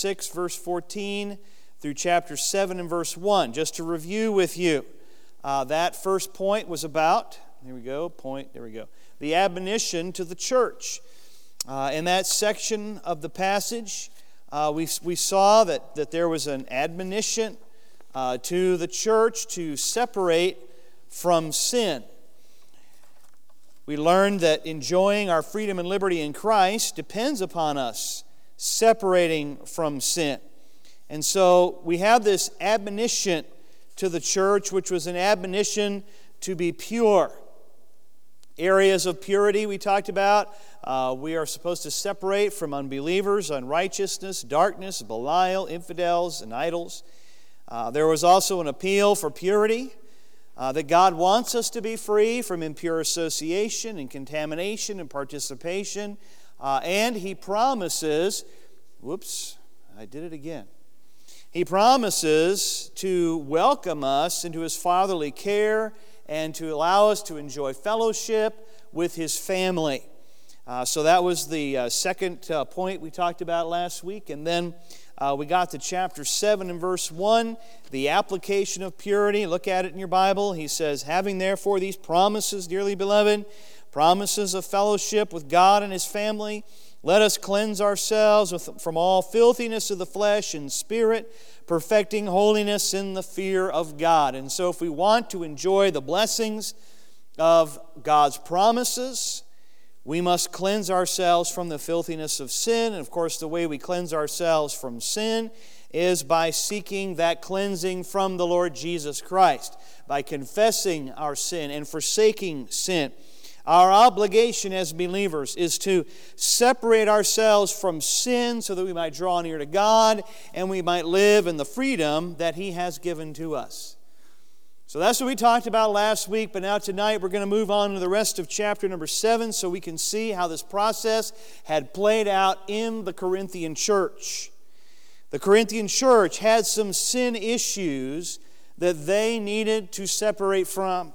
6, verse 14, through chapter 7 and verse 1. Just to review with you, that first point was about, the admonition to the church. In that section of the passage, we saw that there was an admonition to the church to separate from sin. We learned that enjoying our freedom and liberty in Christ depends upon us separating from sin. And so we have this admonition to the church, which was an admonition to be pure. Areas of purity we talked about. We are supposed to separate from unbelievers, unrighteousness, darkness, Belial, infidels, and idols. There was also an appeal for purity, that God wants us to be free from impure association and contamination and participation. And He promises, He promises to welcome us into His fatherly care and to allow us to enjoy fellowship with His family. So that was the second point we talked about last week. And then we got to chapter 7 and verse 1, the application of purity. Look at it in your Bible. He says, having therefore these promises, dearly beloved, promises of fellowship with God and His family, let us cleanse ourselves from all filthiness of the flesh and spirit, perfecting holiness in the fear of God. And so if we want to enjoy the blessings of God's promises, we must cleanse ourselves from the filthiness of sin. And of course, the way we cleanse ourselves from sin is by seeking that cleansing from the Lord Jesus Christ, by confessing our sin and forsaking sin. Our obligation as believers is to separate ourselves from sin so that we might draw near to God and we might live in the freedom that He has given to us. So that's what we talked about last week, but now tonight we're going to move on to the rest of chapter number 7 so we can see how this process had played out in the Corinthian church. The Corinthian church had some sin issues that they needed to separate from.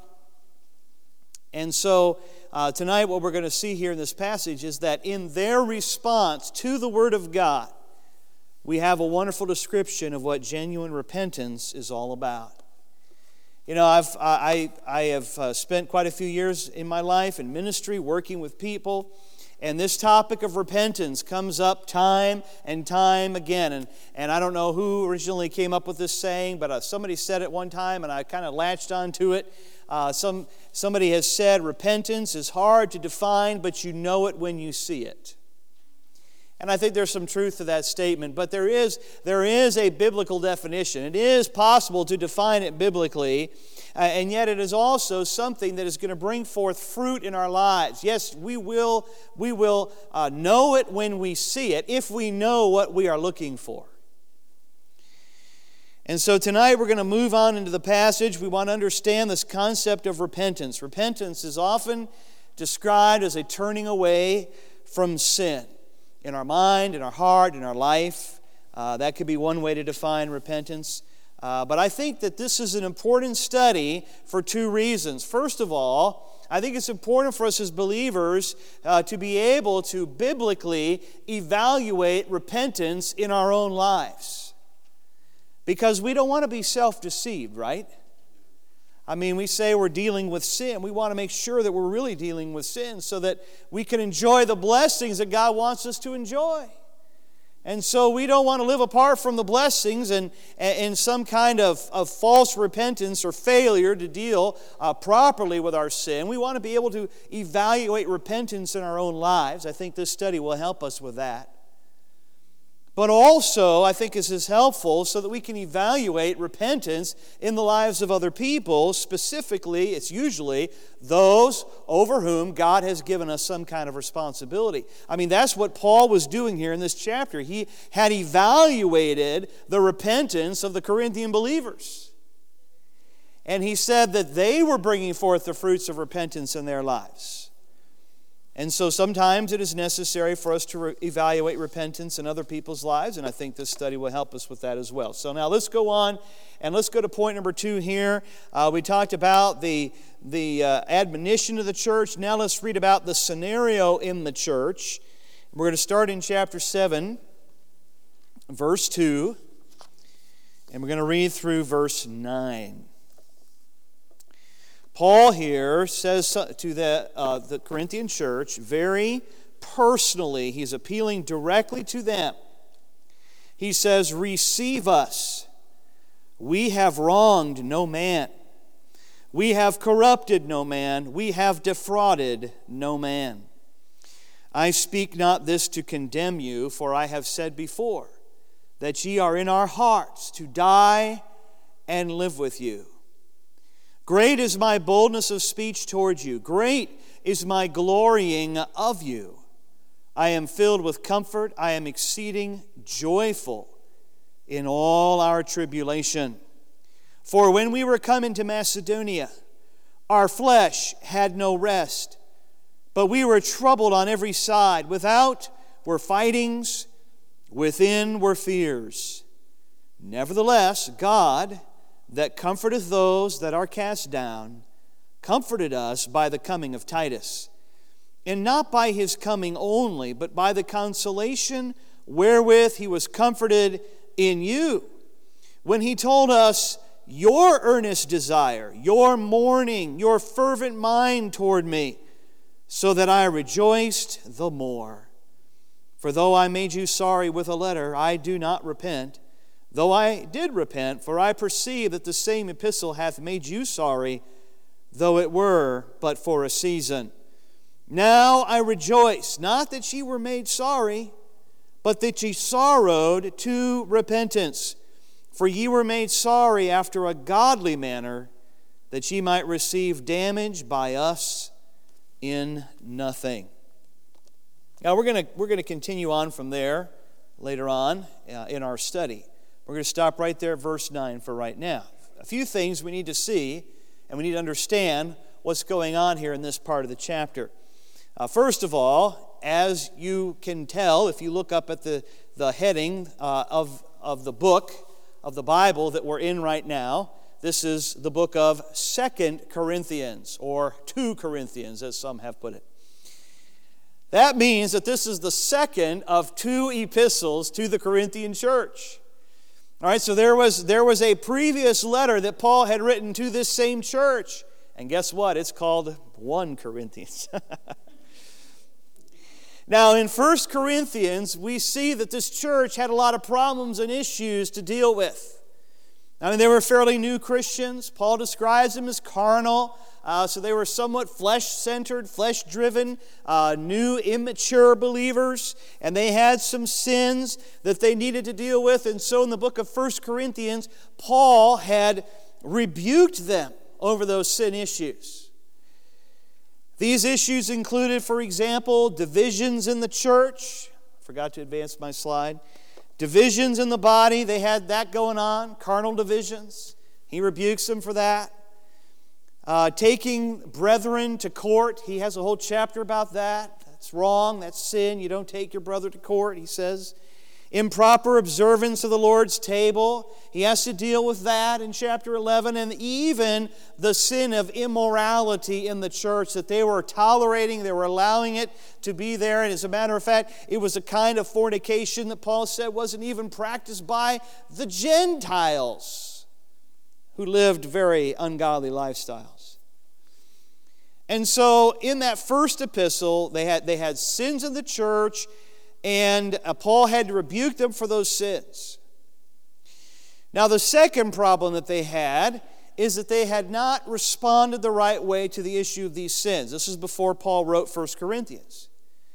And so tonight what we're going to see here in this passage is that in their response to the Word of God, we have a wonderful description of what genuine repentance is all about. You know, I have spent quite a few years in my life in ministry working with people, and this topic of repentance comes up time and time again. And I don't know who originally came up with this saying, but somebody said it one time, and I kind of latched onto it. Somebody has said, repentance is hard to define, but you know it when you see it. And I think there's some truth to that statement, but there is a biblical definition. It is possible to define it biblically, and yet it is also something that is going to bring forth fruit in our lives. Yes, we will know it when we see it, if we know what we are looking for. And so tonight we're going to move on into the passage. We want to understand this concept of repentance. Repentance is often described as a turning away from sin. In our mind, in our heart, in our life. That could be one way to define repentance. But I think that this is an important study for two reasons. First of all, I think it's important for us as believers to be able to biblically evaluate repentance in our own lives. Because we don't want to be self-deceived, right? I mean, we say we're dealing with sin. We want to make sure that we're really dealing with sin so that we can enjoy the blessings that God wants us to enjoy. And so we don't want to live apart from the blessings and in some kind of false repentance or failure to deal properly with our sin. We want to be able to evaluate repentance in our own lives. I think this study will help us with that. But also, I think this is helpful so that we can evaluate repentance in the lives of other people. Specifically, it's usually those over whom God has given us some kind of responsibility. I mean, that's what Paul was doing here in this chapter. He had evaluated the repentance of the Corinthian believers. And he said that they were bringing forth the fruits of repentance in their lives. And so sometimes it is necessary for us to evaluate repentance in other people's lives, and I think this study will help us with that as well. So now let's go on, and let's go to point number 2 here. We talked about the admonition of the church. Now let's read about the scenario in the church. We're going to start in chapter 7 verse 2, and we're going to read through verse 9. Paul here says to the Corinthian church, very personally, he's appealing directly to them. He says, "Receive us. We have wronged no man. We have corrupted no man. We have defrauded no man. I speak not this to condemn you, for I have said before, that ye are in our hearts to die and live with you. Great is my boldness of speech towards you. Great is my glorying of you. I am filled with comfort. I am exceeding joyful in all our tribulation. For when we were come into Macedonia, our flesh had no rest, but we were troubled on every side. Without were fightings, within were fears. Nevertheless, God, that comforteth those that are cast down, comforted us by the coming of Titus, and not by his coming only, but by the consolation wherewith he was comforted in you, when he told us your earnest desire, your mourning, your fervent mind toward me, so that I rejoiced the more. For though I made you sorry with a letter, I do not repent, though I did repent, for I perceive that the same epistle hath made you sorry, though it were but for a season. Now I rejoice, not that ye were made sorry, but that ye sorrowed to repentance. For ye were made sorry after a godly manner, that ye might receive damage by us in nothing." Now we're going to continue on from there later on in our study. We're going to stop right there at verse 9 for right now. A few things we need to see, and we need to understand what's going on here in this part of the chapter. First of all, as you can tell, if you look up at the heading of the book of the Bible that we're in right now, this is the book of 2 Corinthians, or 2 Corinthians, as some have put it. That means that this is the second of 2 epistles to the Corinthian church. All right, so there was a previous letter that Paul had written to this same church. And guess what? It's called 1 Corinthians. Now, in 1 Corinthians, we see that this church had a lot of problems and issues to deal with. I mean, they were fairly new Christians. Paul describes them as carnal. So they were somewhat flesh-centered, flesh-driven, new, immature believers. And they had some sins that they needed to deal with. And so in the book of 1 Corinthians, Paul had rebuked them over those sin issues. These issues included, for example, divisions in the church. I forgot to advance my slide. Divisions in the body, they had that going on, carnal divisions. He rebukes them for that. Taking brethren to court, he has a whole chapter about that. That's wrong, that's sin. You don't take your brother to court, he says. Improper observance of the Lord's table, he has to deal with that in chapter 11. And even the sin of immorality in the church, that they were tolerating, they were allowing it to be there. And as a matter of fact, it was a kind of fornication that Paul said wasn't even practiced by the Gentiles, who lived very ungodly lifestyles. And so in that first epistle, they had sins in the church, and Paul had to rebuke them for those sins. Now, the second problem that they had is that they had not responded the right way to the issue of these sins. This is before Paul wrote 1 Corinthians.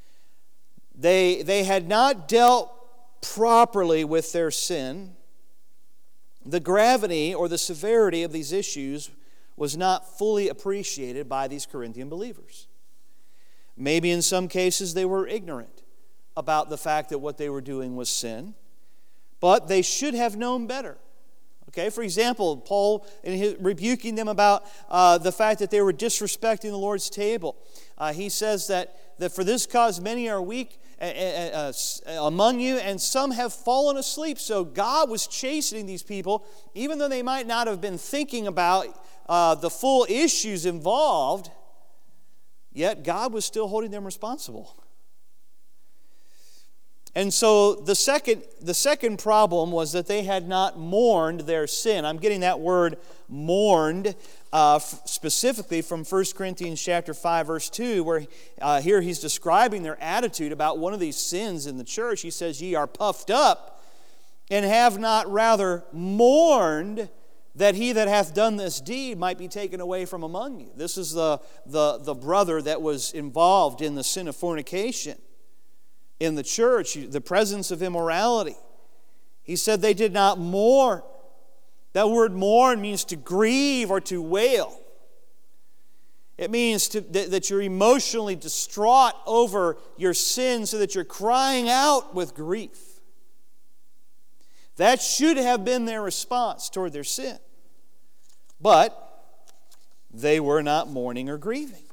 They had not dealt properly with their sin. The gravity or the severity of these issues was not fully appreciated by these Corinthian believers. Maybe in some cases they were ignorant about the fact that what they were doing was sin, but they should have known better. Okay, for example, Paul, in his rebuking them about the fact that they were disrespecting the Lord's table, he says that for this cause many are weak among you, and some have fallen asleep. So God was chastening these people, even though they might not have been thinking about the full issues involved, yet God was still holding them responsible. And so the second problem was that they had not mourned their sin. I'm getting that word mourned specifically from 1 Corinthians chapter 5, verse 2, where here he's describing their attitude about one of these sins in the church. He says, "Ye are puffed up, and have not rather mourned that he that hath done this deed might be taken away from among you." This is the brother that was involved in the sin of fornication in the church, the presence of immorality. He said they did not mourn. That word mourn means to grieve or to wail. It means that you're emotionally distraught over your sin so that you're crying out with grief. That should have been their response toward their sin. But they were not mourning or grieving.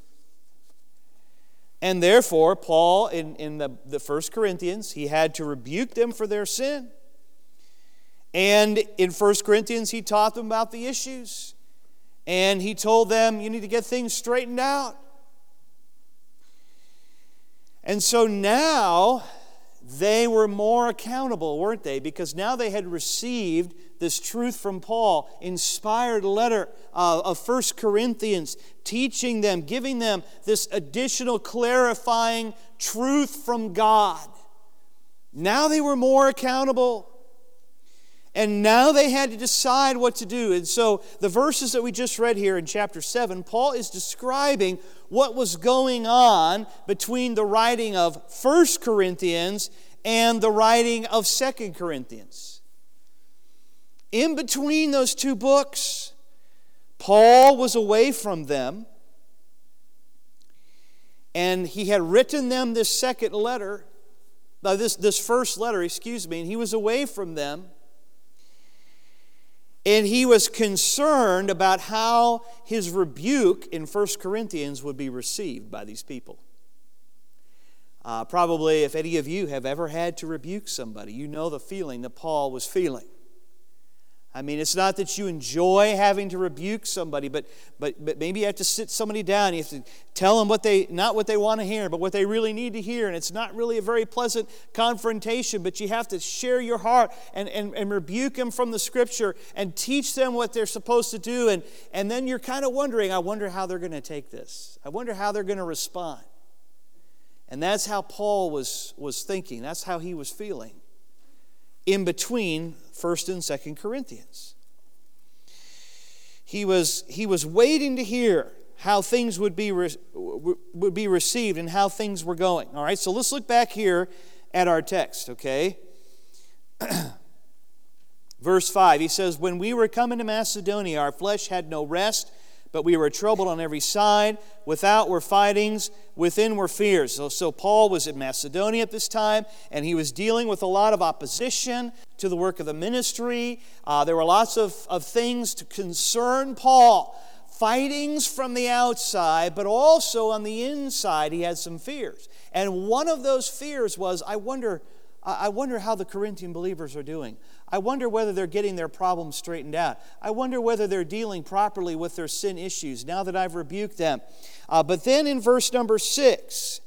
And therefore, Paul, in the 1 Corinthians, he had to rebuke them for their sin. And in 1 Corinthians, he taught them about the issues. And he told them, you need to get things straightened out. And so now, they were more accountable, weren't they? Because now they had received this truth from Paul, inspired letter of 1 Corinthians, teaching them, giving them this additional clarifying truth from God. Now they were more accountable. And now they had to decide what to do. And so the verses that we just read here in chapter 7, Paul is describing what was going on between the writing of 1 Corinthians and the writing of 2 Corinthians. In between those two books, Paul was away from them, and he had written them this first letter, and he was away from them. And he was concerned about how his rebuke in 1 Corinthians would be received by these people. Probably if any of you have ever had to rebuke somebody, you know the feeling that Paul was feeling. I mean, it's not that you enjoy having to rebuke somebody, but maybe you have to sit somebody down. You have to tell them not what they want to hear, but what they really need to hear. And it's not really a very pleasant confrontation, but you have to share your heart and rebuke them from the Scripture and teach them what they're supposed to do. And then you're kind of wondering, I wonder how they're going to take this. I wonder how they're going to respond. And that's how Paul was thinking. That's how he was feeling in between 1 and 2 Corinthians. He was waiting to hear how things would be received and how things were going. All right, so let's look back here at our text, okay? Verse 5, he says, "When we were coming to Macedonia, our flesh had no rest, but we were troubled on every side. Without were fightings, within were fears." So Paul was in Macedonia at this time, and he was dealing with a lot of opposition to the work of the ministry. There were lots of things to concern Paul. Fightings from the outside, but also on the inside he had some fears. And one of those fears was, I wonder how the Corinthian believers are doing. I wonder whether they're getting their problems straightened out. I wonder whether they're dealing properly with their sin issues now that I've rebuked them. But then in verse number 6,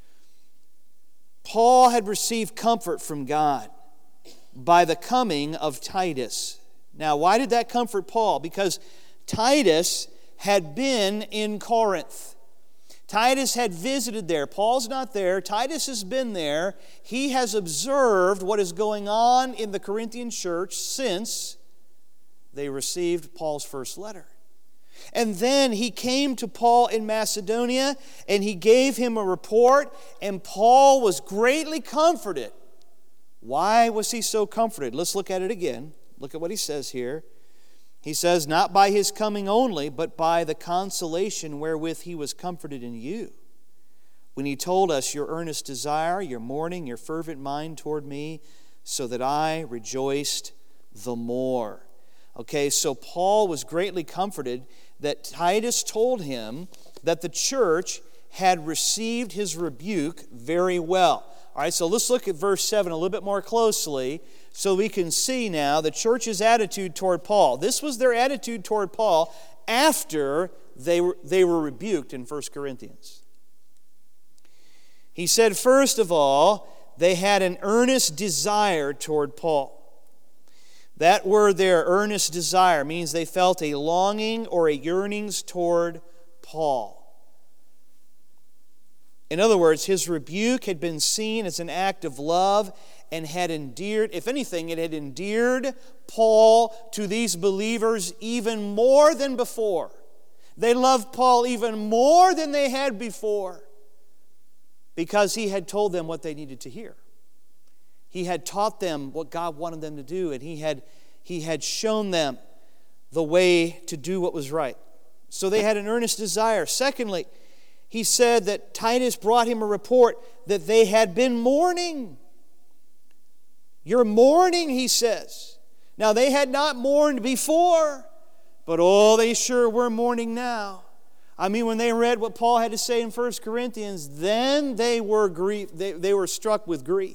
Paul had received comfort from God by the coming of Titus. Now, why did that comfort Paul? Because Titus had been in Corinth. Titus had visited there. Paul's not there. Titus has been there. He has observed what is going on in the Corinthian church since they received Paul's first letter. And then he came to Paul in Macedonia, and he gave him a report, and Paul was greatly comforted. Why was he so comforted? Let's look at it again. Look at what he says here. He says, "Not by his coming only, but by the consolation wherewith he was comforted in you, when he told us your earnest desire, your mourning, your fervent mind toward me, so that I rejoiced the more." Okay, so Paul was greatly comforted that Titus told him that the church had received his rebuke very well. All right, so let's look at verse 7 a little bit more closely so we can see now the church's attitude toward Paul. This was their attitude toward Paul after they were rebuked in 1 Corinthians. He said, first of all, they had an earnest desire toward Paul. That word there, earnest desire, means they felt a longing or a yearnings toward Paul. In other words, his rebuke had been seen as an act of love and had endeared, if anything, it had endeared Paul to these believers even more than before. They loved Paul even more than they had before because he had told them what they needed to hear. He had taught them what God wanted them to do, and he had shown them the way to do what was right. So they had an earnest desire. Secondly, he said that Titus brought him a report that they had been mourning. You're mourning, he says. Now, they had not mourned before, but oh, they sure were mourning now. I mean, when they read what Paul had to say in 1 Corinthians, then they were struck with grief.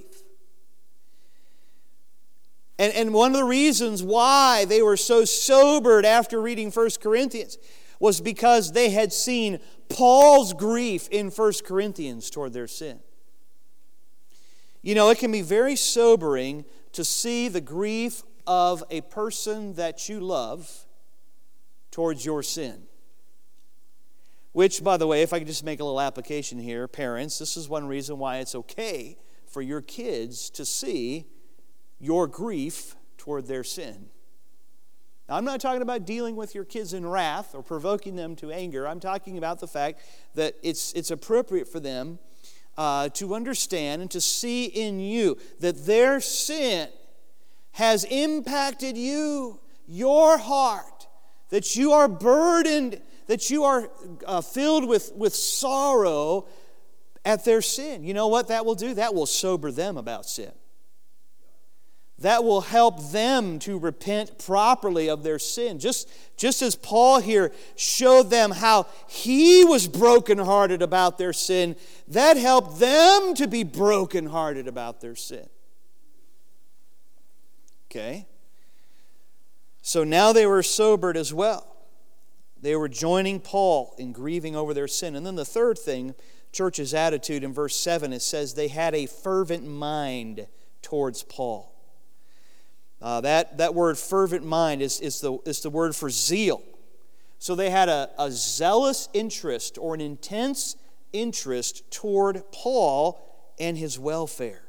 And one of the reasons why they were so sobered after reading 1 Corinthians was because they had seen Paul's grief in 1 Corinthians toward their sin. You know, it can be very sobering to see the grief of a person that you love towards your sin. Which, by the way, if I could just make a little application here, parents, this is one reason why it's okay for your kids to see your grief toward their sin. Now, I'm not talking about dealing with your kids in wrath or provoking them to anger. I'm talking about the fact that it's appropriate for them to understand and to see in you that their sin has impacted you, your heart, that you are burdened, that you are filled with sorrow at their sin. You know what that will do? That will sober them about sin. That will help them to repent properly of their sin. Just as Paul here showed them how he was brokenhearted about their sin, that helped them to be brokenhearted about their sin. Okay? So now they were sobered as well. They were joining Paul in grieving over their sin. And then the third thing, church's attitude in verse 7, it says they had a fervent mind towards Paul. That word fervent mind is the word for zeal. So they had a zealous interest or an intense interest toward Paul and his welfare.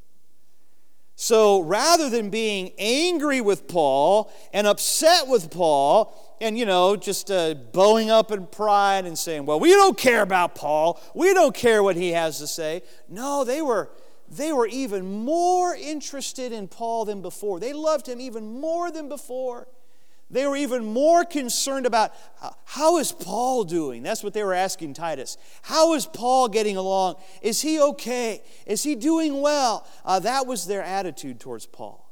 So rather than being angry with Paul and upset with Paul and, just bowing up in pride and saying, well, we don't care about Paul. We don't care what he has to say. No, they were even more interested in Paul than before. They loved him even more than before. They were even more concerned about how is Paul doing? That's what they were asking Titus. How is Paul getting along? Is he okay? Is he doing well? That was their attitude towards Paul.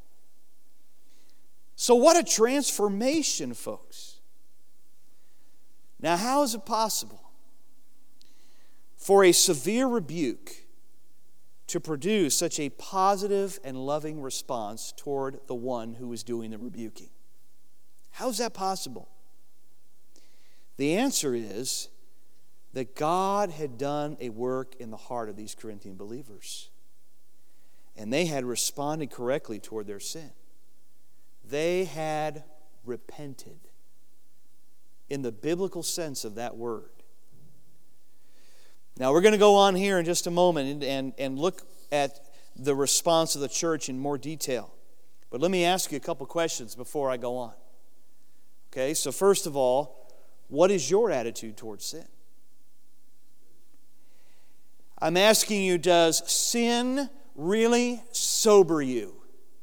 So what a transformation, folks. Now, how is it possible for a severe rebuke to produce such a positive and loving response toward the one who was doing the rebuking? How is that possible? The answer is that God had done a work in the heart of these Corinthian believers. And they had responded correctly toward their sin. They had repented in the biblical sense of that word. Now we're going to go on here in just a moment and look at the response of the church in more detail. But let me ask you a couple questions before I go on. Okay, so first of all, what is your attitude towards sin? I'm asking you, does sin really sober you?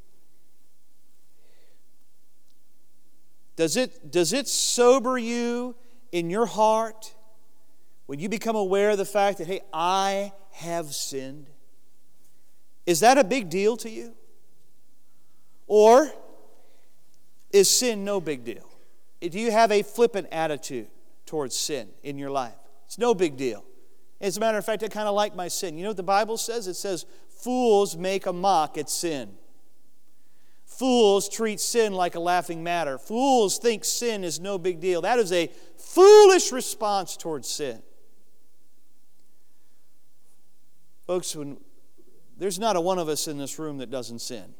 Does it sober you in your heart when you become aware of the fact that, hey, I have sinned? Is that a big deal to you? Or is sin no big deal? Do you have a flippant attitude towards sin in your life? It's no big deal. As a matter of fact, I kind of like my sin. You know what the Bible says? It says, fools make a mock at sin. Fools treat sin like a laughing matter. Fools think sin is no big deal. That is a foolish response towards sin. Folks, when there's not a one of us in this room that doesn't sin.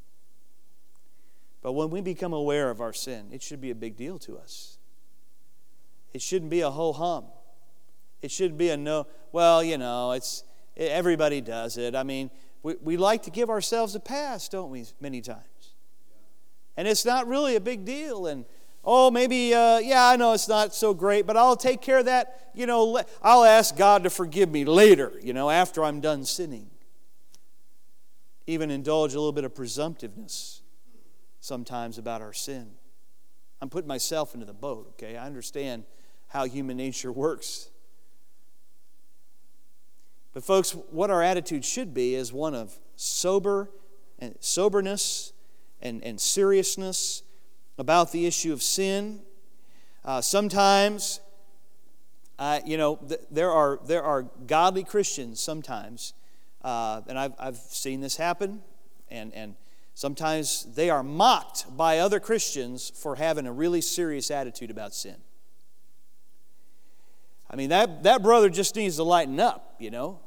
But when we become aware of our sin, it should be a big deal to us. It shouldn't be a ho-hum. It shouldn't be a no, well, everybody does it. I mean, we like to give ourselves a pass, don't we, many times? And it's not really a big deal. And, maybe, I know it's not so great, but I'll take care of that. I'll ask God to forgive me later, after I'm done sinning. Even indulge a little bit of presumptiveness sometimes about our sin. I'm putting myself into the boat, okay? I understand how human nature works. But folks, what our attitude should be is one of soberness and seriousness about the issue of sin. Sometimes, there are godly Christians sometimes, and I've seen this happen, and sometimes they are mocked by other Christians for having a really serious attitude about sin. I mean, that brother just needs to lighten up,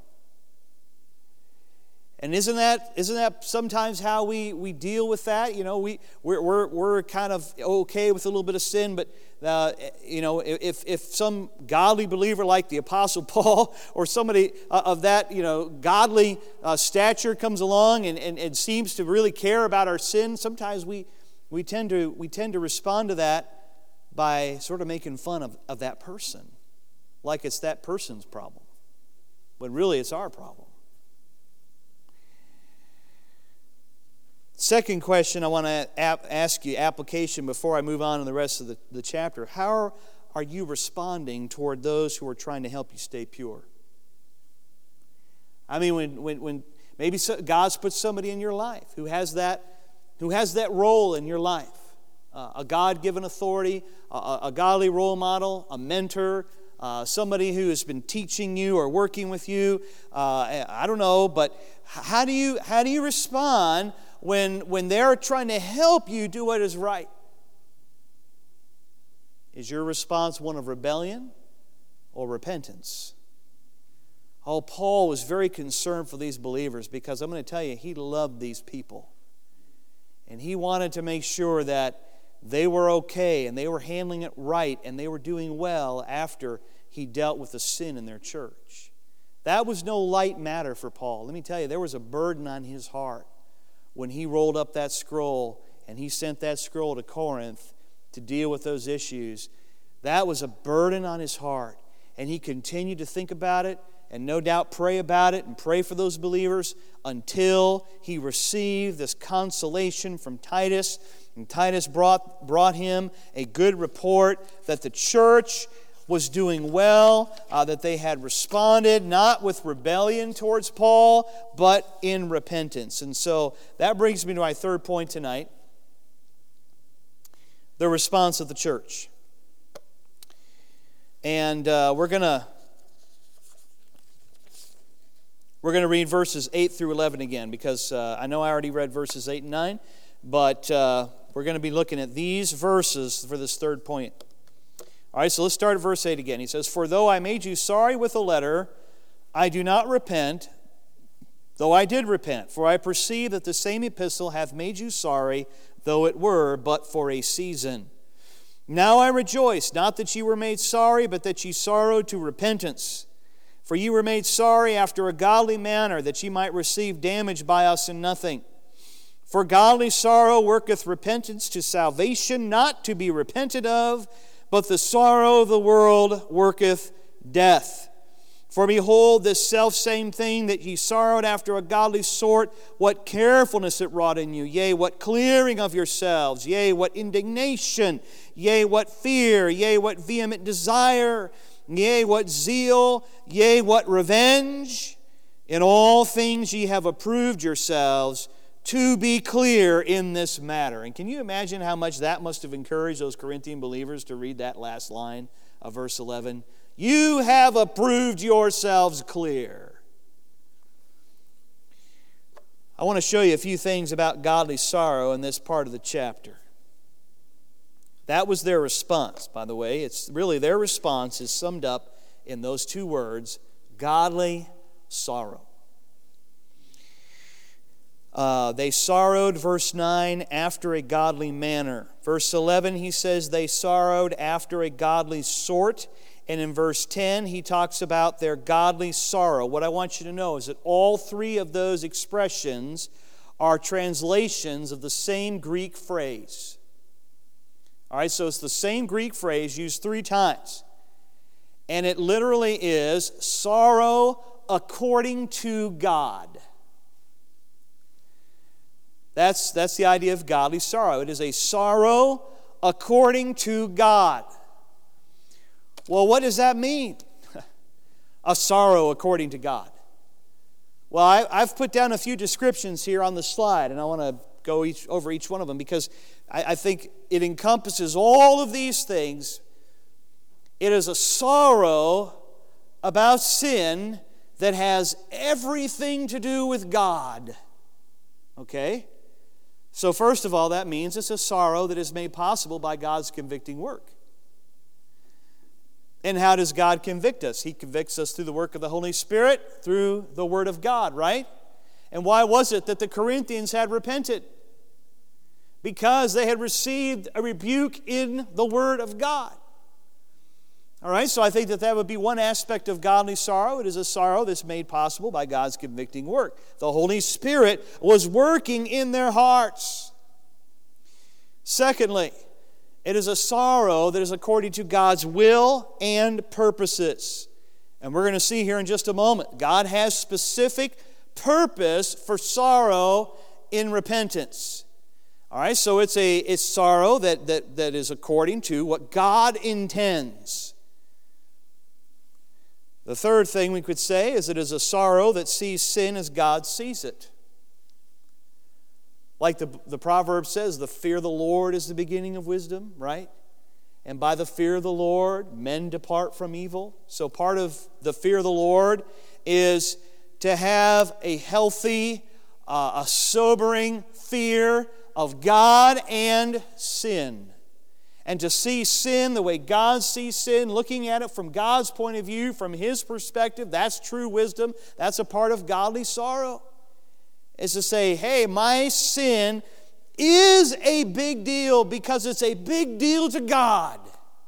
And isn't that sometimes how we deal with that? We're kind of okay with a little bit of sin, but if some godly believer like the Apostle Paul or somebody of that godly stature comes along and seems to really care about our sin, sometimes we tend to respond to that by sort of making fun of that person, like it's that person's problem, when really it's our problem. Second question I want to ask you, application, before I move on to the rest of the chapter. How are you responding toward those who are trying to help you stay pure? I mean, when maybe God's put somebody in your life who has that role in your life, a God-given authority, a godly role model, a mentor, somebody who has been teaching you or working with you. I don't know, but how do you respond when they're trying to help you do what is right? Is your response one of rebellion or repentance? Oh, Paul was very concerned for these believers, because I'm going to tell you, he loved these people. And he wanted to make sure that they were okay and they were handling it right and they were doing well after he dealt with the sin in their church. That was no light matter for Paul. Let me tell you, there was a burden on his heart when he rolled up that scroll and he sent that scroll to Corinth to deal with those issues. That was a burden on his heart. And he continued to think about it and no doubt pray about it and pray for those believers until he received this consolation from Titus. And Titus brought him a good report that the church was doing well, that they had responded not with rebellion towards Paul, but in repentance. And so that brings me to my third point tonight, the response of the church. And we're going to read verses 8 through 11 again, because I know I already read verses 8 and 9, but we're going to be looking at these verses for this third point. All right, so let's start at verse 8 again. He says, "For though I made you sorry with a letter, I do not repent, though I did repent. For I perceive that the same epistle hath made you sorry, though it were but for a season. Now I rejoice, not that ye were made sorry, but that ye sorrowed to repentance. For ye were made sorry after a godly manner, that ye might receive damage by us in nothing. For godly sorrow worketh repentance to salvation, not to be repented of, but the sorrow of the world worketh death. For behold, this selfsame thing that ye sorrowed after a godly sort, what carefulness it wrought in you, yea, what clearing of yourselves, yea, what indignation, yea, what fear, yea, what vehement desire, yea, what zeal, yea, what revenge. In all things ye have approved yourselves to be clear in this matter." And can you imagine how much that must have encouraged those Corinthian believers to read that last line of verse 11? You have approved yourselves clear. I want to show you a few things about godly sorrow in this part of the chapter. That was their response, by the way. It's really their response is summed up in those two words, godly sorrow. They sorrowed, verse 9, after a godly manner. Verse 11, he says they sorrowed after a godly sort. And in verse 10, he talks about their godly sorrow. What I want you to know is that all three of those expressions are translations of the same Greek phrase. All right, so it's the same Greek phrase used 3 times. And it literally is sorrow according to God. That's the idea of godly sorrow. It is a sorrow according to God. Well, what does that mean? A sorrow according to God. Well, I've put down a few descriptions here on the slide, and I want to go over each one of them because I think it encompasses all of these things. It is a sorrow about sin that has everything to do with God. Okay? So first of all, that means it's a sorrow that is made possible by God's convicting work. And how does God convict us? He convicts us through the work of the Holy Spirit, through the Word of God, right? And why was it that the Corinthians had repented? Because they had received a rebuke in the Word of God. All right, so I think that would be one aspect of godly sorrow. It is a sorrow that's made possible by God's convicting work. The Holy Spirit was working in their hearts. Secondly, it is a sorrow that is according to God's will and purposes. And we're going to see here in just a moment, God has specific purpose for sorrow in repentance. All right, so it's sorrow that is according to what God intends. The third thing we could say is it is a sorrow that sees sin as God sees it. Like the proverb says, the fear of the Lord is the beginning of wisdom, right? And by the fear of the Lord, men depart from evil. So part of the fear of the Lord is to have a healthy, a sobering fear of God and sin. And to see sin the way God sees sin, looking at it from God's point of view, from His perspective, that's true wisdom. That's a part of godly sorrow. Is to say, hey, my sin is a big deal because it's a big deal to God.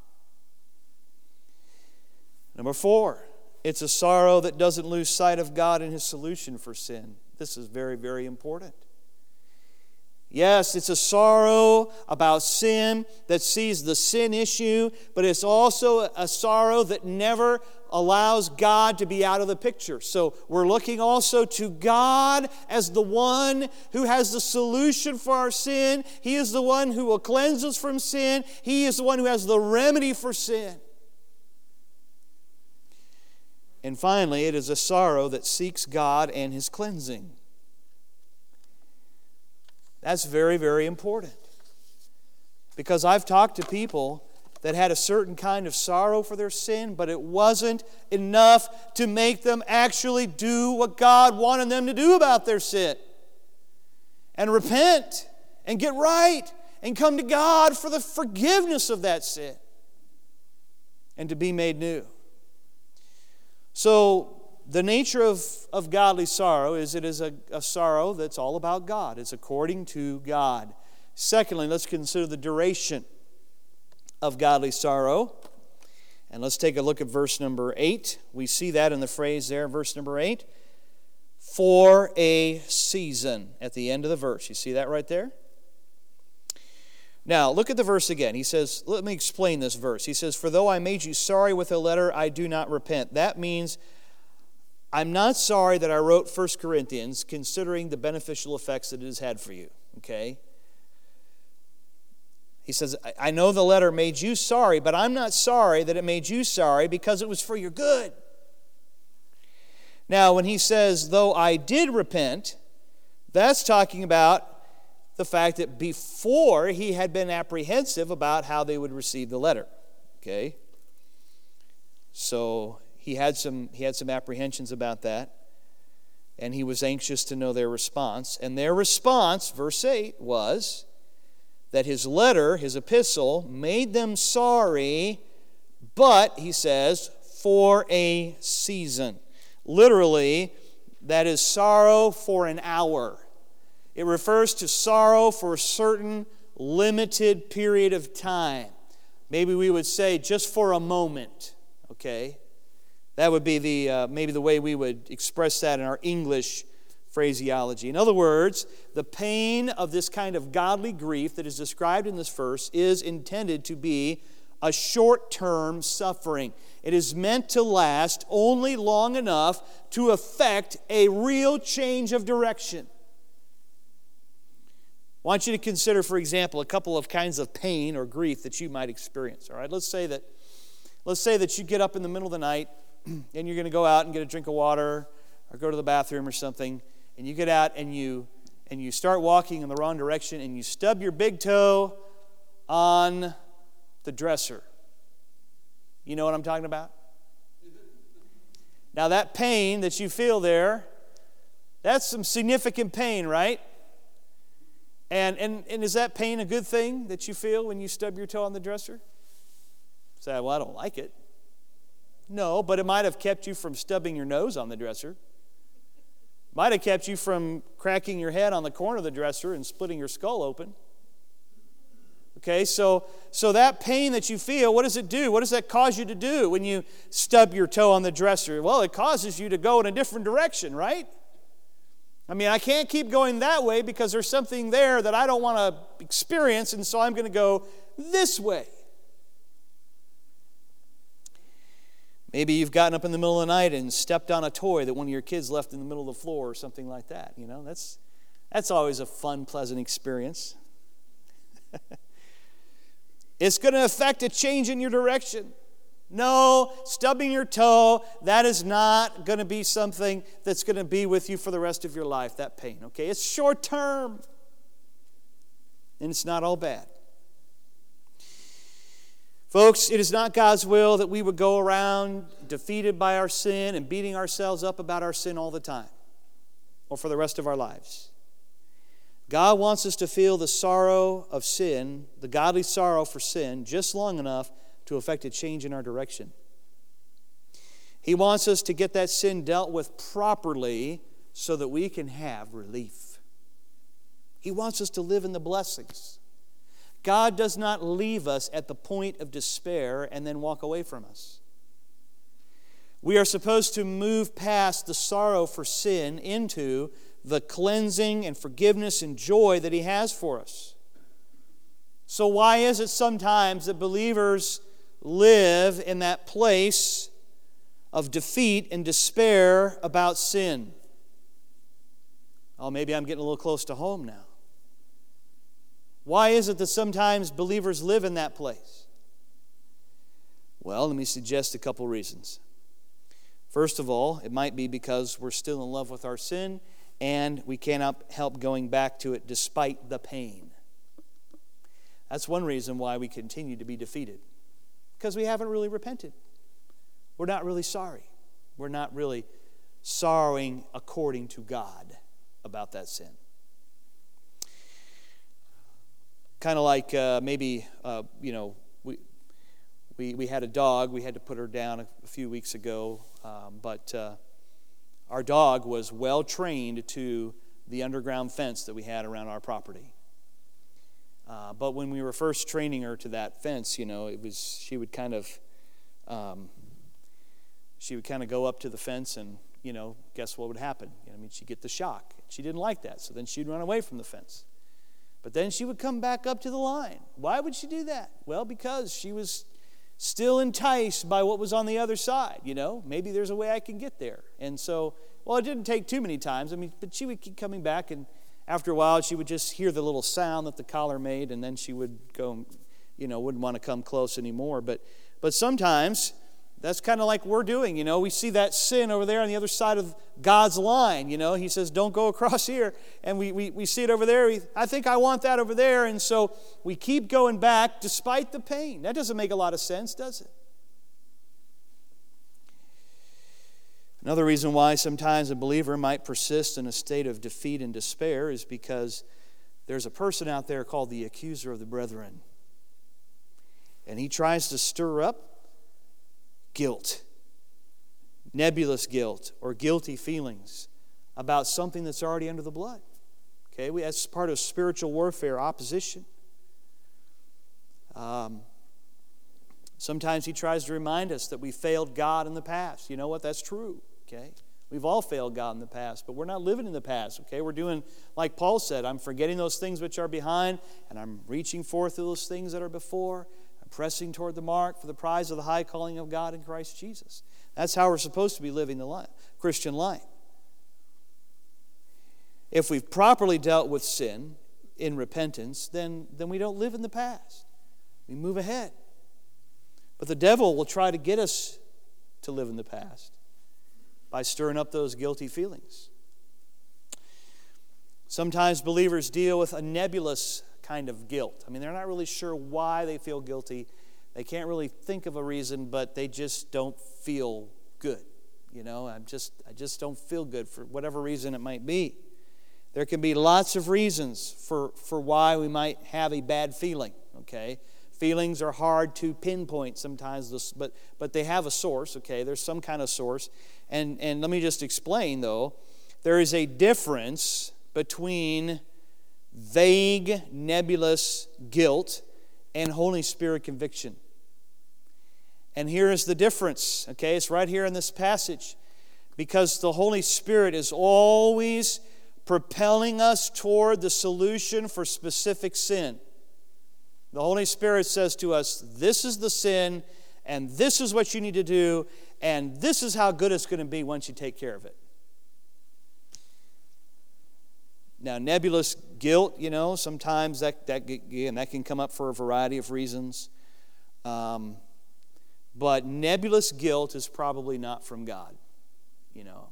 Number 4, it's a sorrow that doesn't lose sight of God and His solution for sin. This is very, very important. Yes, it's a sorrow about sin that sees the sin issue, but it's also a sorrow that never allows God to be out of the picture. So we're looking also to God as the one who has the solution for our sin. He is the one who will cleanse us from sin. He is the one who has the remedy for sin. And finally, it is a sorrow that seeks God and His cleansing. That's very, very important. Because I've talked to people that had a certain kind of sorrow for their sin, but it wasn't enough to make them actually do what God wanted them to do about their sin. And repent, and get right, and come to God for the forgiveness of that sin. And to be made new. So, the nature of godly sorrow is it is a sorrow that's all about God. It's according to God. Secondly, let's consider the duration of godly sorrow. And let's take a look at verse number 8. We see that in the phrase there, verse number 8. For a season, at the end of the verse. You see that right there? Now, look at the verse again. He says, let me explain this verse. He says, for though I made you sorry with a letter, I do not repent. That means I'm not sorry that I wrote 1 Corinthians considering the beneficial effects that it has had for you. Okay? He says, I know the letter made you sorry, but I'm not sorry that it made you sorry because it was for your good. Now, when he says, though I did repent, that's talking about the fact that before he had been apprehensive about how they would receive the letter. Okay? So he had some apprehensions about that, and he was anxious to know their response. And their response, verse 8, was that his letter, his epistle, made them sorry, but, he says, for a season. Literally, that is sorrow for an hour. It refers to sorrow for a certain limited period of time. Maybe we would say just for a moment, okay? That would be maybe the way we would express that in our English phraseology. In other words, the pain of this kind of godly grief that is described in this verse is intended to be a short-term suffering. It is meant to last only long enough to affect a real change of direction. I want you to consider, for example, a couple of kinds of pain or grief that you might experience. All right, let's say that you get up in the middle of the night and you're going to go out and get a drink of water or go to the bathroom or something, and you get out and you start walking in the wrong direction and you stub your big toe on the dresser. You know what I'm talking about? Now that pain that you feel there, that's some significant pain, right? And is that pain a good thing that you feel when you stub your toe on the dresser? Say, well, I don't like it. No, but it might have kept you from stubbing your nose on the dresser. Might have kept you from cracking your head on the corner of the dresser and splitting your skull open. Okay, so that pain that you feel, what does it do? What does that cause you to do when you stub your toe on the dresser? Well, it causes you to go in a different direction, right? I mean, I can't keep going that way because there's something there that I don't want to experience, and so I'm going to go this way. Maybe you've gotten up in the middle of the night and stepped on a toy that one of your kids left in the middle of the floor or something like that. You know, that's always a fun, pleasant experience. It's going to affect a change in your direction. No, stubbing your toe, that is not going to be something that's going to be with you for the rest of your life, that pain, okay? It's short term, and it's not all bad. Folks, it is not God's will that we would go around defeated by our sin and beating ourselves up about our sin all the time or for the rest of our lives. God wants us to feel the sorrow of sin, the godly sorrow for sin, just long enough to affect a change in our direction. He wants us to get that sin dealt with properly so that we can have relief. He wants us to live in the blessings. God does not leave us at the point of despair and then walk away from us. We are supposed to move past the sorrow for sin into the cleansing and forgiveness and joy that He has for us. So why is it sometimes that believers live in that place of defeat and despair about sin? Oh, maybe I'm getting a little close to home now. Why is it that sometimes believers live in that place? Well, let me suggest a couple reasons. First of all, it might be because we're still in love with our sin and we cannot help going back to it despite the pain. That's one reason why we continue to be defeated. Because we haven't really repented. We're not really sorry. We're not really sorrowing according to God about that sin. Kind of like maybe, we had a dog. We had to put her down a few weeks ago. But our dog was well trained to the underground fence that we had around our property. But when we were first training her to that fence, she would kind of go up to the fence and, guess what would happen? She'd get the shock. She didn't like that, so then she'd run away from the fence. But then she would come back up to the line. Why would she do that? Well, because she was still enticed by what was on the other side, Maybe there's a way I can get there. And so, it didn't take too many times. But she would keep coming back, and after a while, she would just hear the little sound that the collar made, and then she would go, wouldn't want to come close anymore. But sometimes that's kind of like we're doing, We see that sin over there on the other side of God's line, He says, don't go across here. And we see it over there. I think I want that over there. And so we keep going back despite the pain. That doesn't make a lot of sense, does it? Another reason why sometimes a believer might persist in a state of defeat and despair is because there's a person out there called the accuser of the brethren. And he tries to stir up guilt, nebulous guilt, or guilty feelings about something that's already under the blood. Okay, that's part of spiritual warfare, opposition. Sometimes he tries to remind us that we failed God in the past. You know what? That's true. Okay, we've all failed God in the past, but we're not living in the past. Okay, we're doing like Paul said. I'm forgetting those things which are behind, and I'm reaching forth to those things that are before. I'm pressing toward the mark for the prize of the high calling of God in Christ Jesus. That's how we're supposed to be living the Christian life. If we've properly dealt with sin in repentance, then we don't live in the past. We move ahead. But the devil will try to get us to live in the past by stirring up those guilty feelings. Sometimes believers deal with a nebulous kind of guilt. I mean, they're not really sure why they feel guilty. They can't really think of a reason, but they just don't feel good. You know, I just don't feel good for whatever reason it might be. There can be lots of reasons for why we might have a bad feeling, okay? Feelings are hard to pinpoint sometimes, but they have a source, okay? There's some kind of source. And let me just explain, though. There is a difference between vague, nebulous guilt and Holy Spirit conviction. And here is the difference, okay? It's right here in this passage. Because the Holy Spirit is always propelling us toward the solution for specific sin. The Holy Spirit says to us, this is the sin, and this is what you need to do, and this is how good it's going to be once you take care of it. Now, nebulous guilt, you know, sometimes that can come up for a variety of reasons. But nebulous guilt is probably not from God, you know.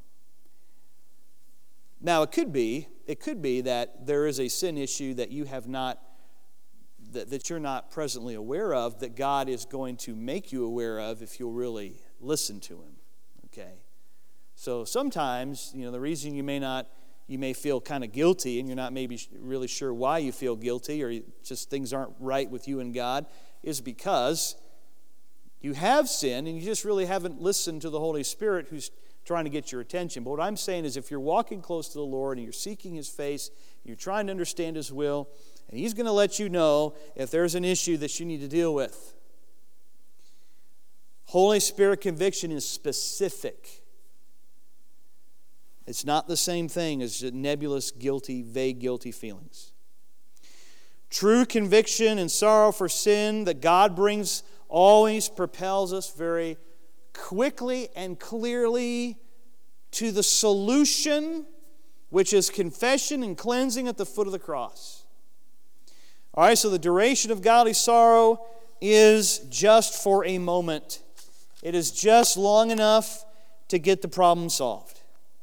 Now, it could be that there is a sin issue that you have not, that you're not presently aware of, that God is going to make you aware of if you'll really listen to Him, okay? So sometimes, you know, the reason you may feel kind of guilty and you're not maybe really sure why you feel guilty or just things aren't right with you and God is because you have sinned and you just really haven't listened to the Holy Spirit who's trying to get your attention. But what I'm saying is if you're walking close to the Lord and you're seeking His face, you're trying to understand His will, and He's going to let you know if there's an issue that you need to deal with. Holy Spirit conviction is specific. It's not the same thing as nebulous, guilty, vague, guilty feelings. True conviction and sorrow for sin that God brings always propels us very quickly and clearly to the solution, which is confession and cleansing at the foot of the cross. All right, so the duration of godly sorrow is just for a moment. It is just long enough to get the problem solved.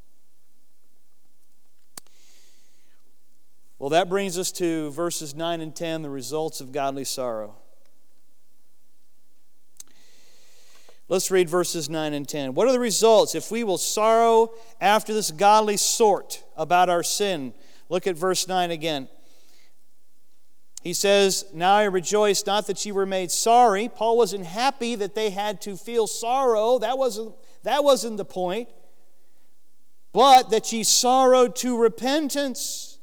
Well, that brings us to verses 9 and 10, the results of godly sorrow. Let's read verses 9 and 10. What are the results if we will sorrow after this godly sort about our sin? Look at verse 9 again. He says, "Now I rejoice not that ye were made sorry." Paul wasn't happy that they had to feel sorrow. That wasn't the point. But that ye sorrowed to repentance.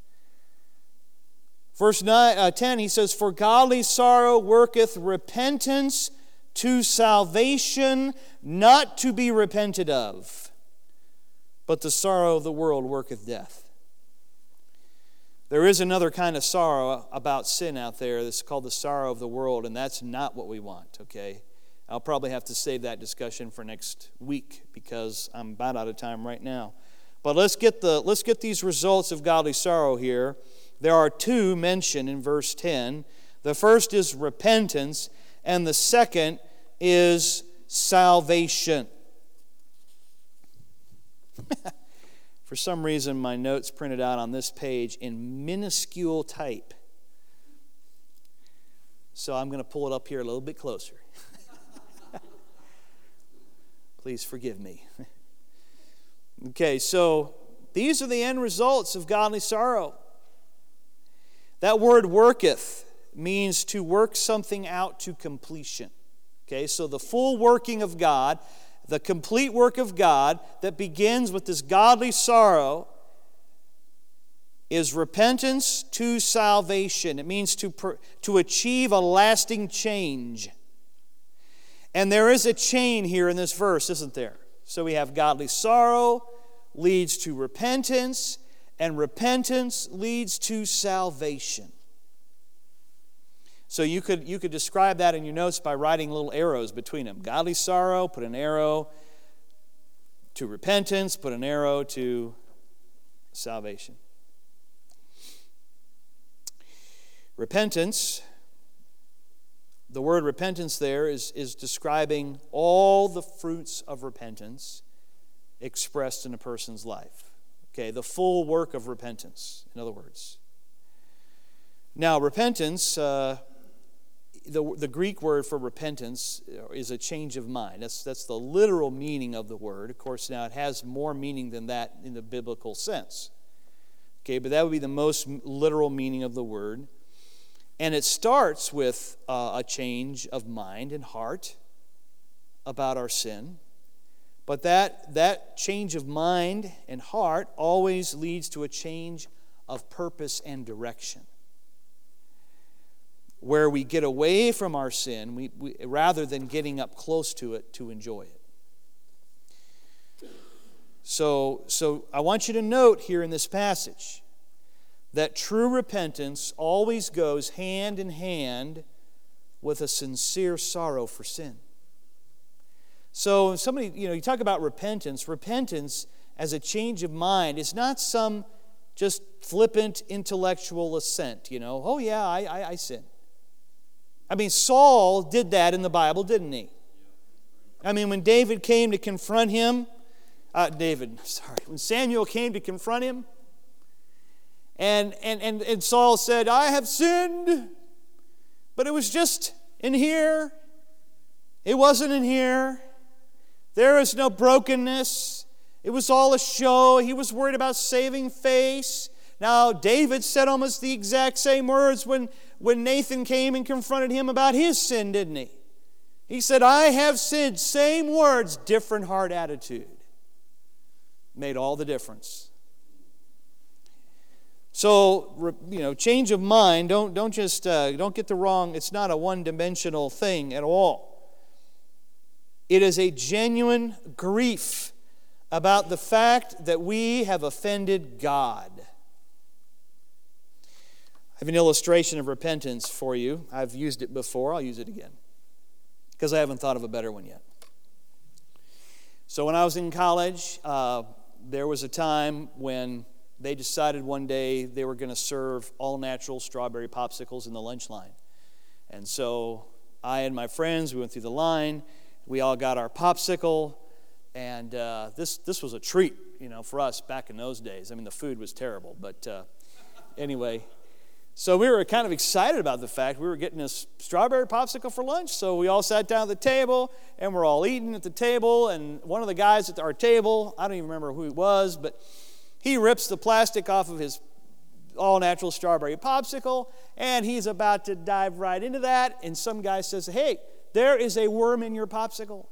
Verse 10, he says, "For godly sorrow worketh repentance to salvation, not to be repented of. But the sorrow of the world worketh death." There is another kind of sorrow about sin out there that's called the sorrow of the world, and that's not what we want, okay? I'll probably have to save that discussion for next week because I'm about out of time right now. But let's get these results of godly sorrow here. There are two mentioned in verse 10. The first is repentance, and the second is salvation. For some reason, my notes printed out on this page in minuscule type. So I'm going to pull it up here a little bit closer. Please forgive me. Okay, so these are the end results of godly sorrow. That word worketh means to work something out to completion. Okay, so the full working of God, the complete work of God that begins with this godly sorrow, is repentance to salvation. It means to achieve a lasting change. And there is a chain here in this verse, isn't there? So we have godly sorrow leads to repentance, and repentance leads to salvation. So you could describe that in your notes by writing little arrows between them. Godly sorrow, put an arrow to repentance, put an arrow to salvation. Repentance, the word repentance there is describing all the fruits of repentance expressed in a person's life. Okay, the full work of repentance, in other words. Now, repentance, the Greek word for repentance is a change of mind. That's the literal meaning of the word. Of course, now it has more meaning than that in the biblical sense. Okay, but that would be the most literal meaning of the word. And it starts with a change of mind and heart about our sin. But that change of mind and heart always leads to a change of purpose and direction. Where we get away from our sin, we rather than getting up close to it to enjoy it. So I want you to note here in this passage that true repentance always goes hand in hand with a sincere sorrow for sin. So somebody, you talk about repentance. Repentance as a change of mind is not some just flippant intellectual assent, Oh yeah, I sin. I mean, Saul did that in the Bible, didn't he? I mean, when David came to confront him, when Samuel came to confront him, and Saul said, I have sinned, but it was just in here. It wasn't in here. There is no brokenness. It was all a show. He was worried about saving face. Now, David said almost the exact same words when Nathan came and confronted him about his sin, didn't he? He said, I have sinned. Same words, different heart attitude. Made all the difference. So, change of mind, don't get the wrong, it's not a one-dimensional thing at all. It is a genuine grief about the fact that we have offended God. I have an illustration of repentance for you. I've used it before. I'll use it again because I haven't thought of a better one yet. So when I was in college, there was a time when they decided one day they were going to serve all-natural strawberry popsicles in the lunch line. And so I and my friends, we went through the line. We all got our popsicle, and this was a treat, for us back in those days. I mean, the food was terrible, but anyway. So we were kind of excited about the fact we were getting this strawberry popsicle for lunch. So we all sat down at the table, and we're all eating at the table. And one of the guys at our table, I don't even remember who he was, but he rips the plastic off of his all-natural strawberry popsicle, and he's about to dive right into that. And some guy says, hey, there is a worm in your popsicle.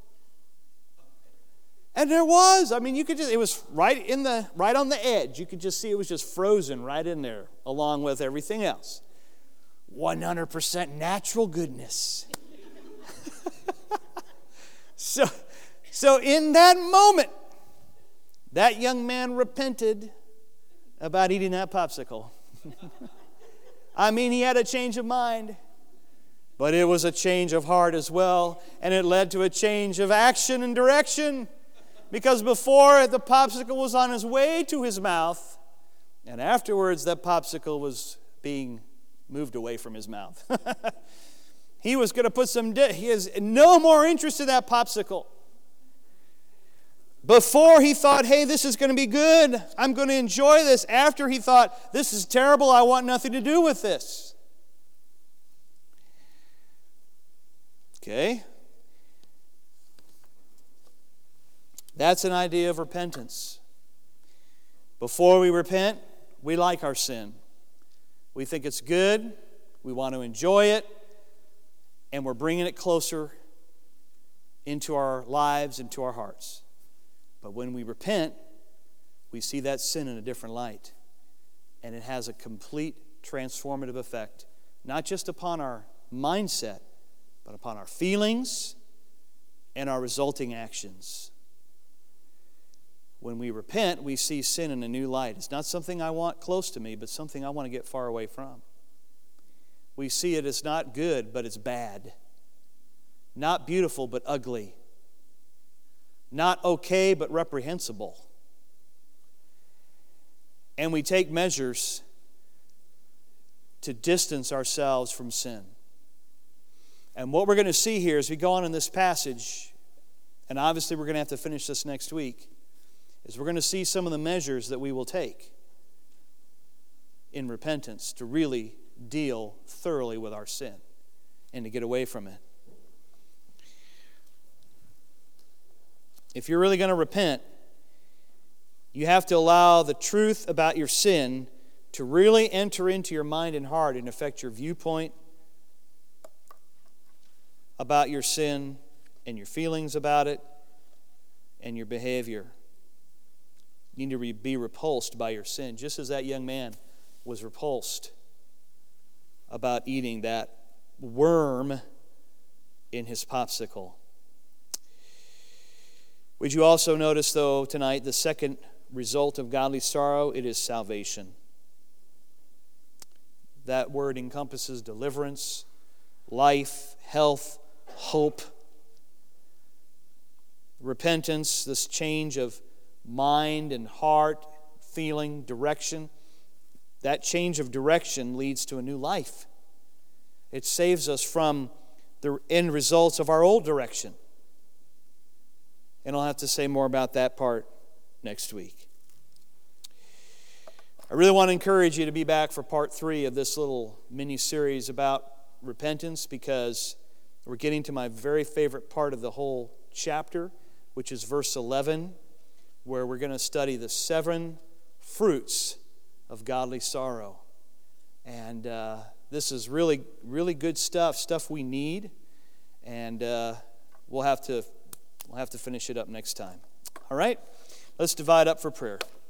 And there was. I mean, it was right on the edge. You could just see it was just frozen right in there along with everything else. 100% natural goodness. So in that moment, that young man repented about eating that popsicle. I mean, he had a change of mind. But it was a change of heart as well, and it led to a change of action and direction. Because before, the popsicle was on his way to his mouth, and afterwards, that popsicle was being moved away from his mouth. He was going to put he has no more interest in that popsicle. Before he thought, hey, this is going to be good. I'm going to enjoy this. After he thought, this is terrible. I want nothing to do with this. Okay? That's an idea of repentance. Before we repent, we like our sin. We think it's good. We want to enjoy it. And we're bringing it closer into our lives, into our hearts. But when we repent, we see that sin in a different light. and it has a complete transformative effect, not just upon our mindset, but upon our feelings and our resulting actions. When we repent, we see sin in a new light. It's not something I want close to me, but something I want to get far away from. We see it as not good, but it's bad. Not beautiful, but ugly. Not okay, but reprehensible. And we take measures to distance ourselves from sin. And what we're going to see here as we go on in this passage, and obviously we're going to have to finish this next week, is we're going to see some of the measures that we will take in repentance to really deal thoroughly with our sin and to get away from it. If you're really going to repent, you have to allow the truth about your sin to really enter into your mind and heart and affect your viewpoint about your sin and your feelings about it and your behavior. You need to be repulsed by your sin, just as that young man was repulsed about eating that worm in his popsicle. Would you also notice, though, tonight, the second result of godly sorrow? It is salvation. That word encompasses deliverance, life, health, hope, repentance, this change of mind and heart, feeling, direction. That change of direction leads to a new life. It saves us from the end results of our old direction. And I'll have to say more about that part next week. I really want to encourage you to be back for part 3 of this little mini-series about repentance, because we're getting to my very favorite part of the whole chapter, which is verse 11, where we're going to study the 7 fruits of godly sorrow. And this is really, really good stuff we need, and we'll have to finish it up next time. All right? Let's divide up for prayer.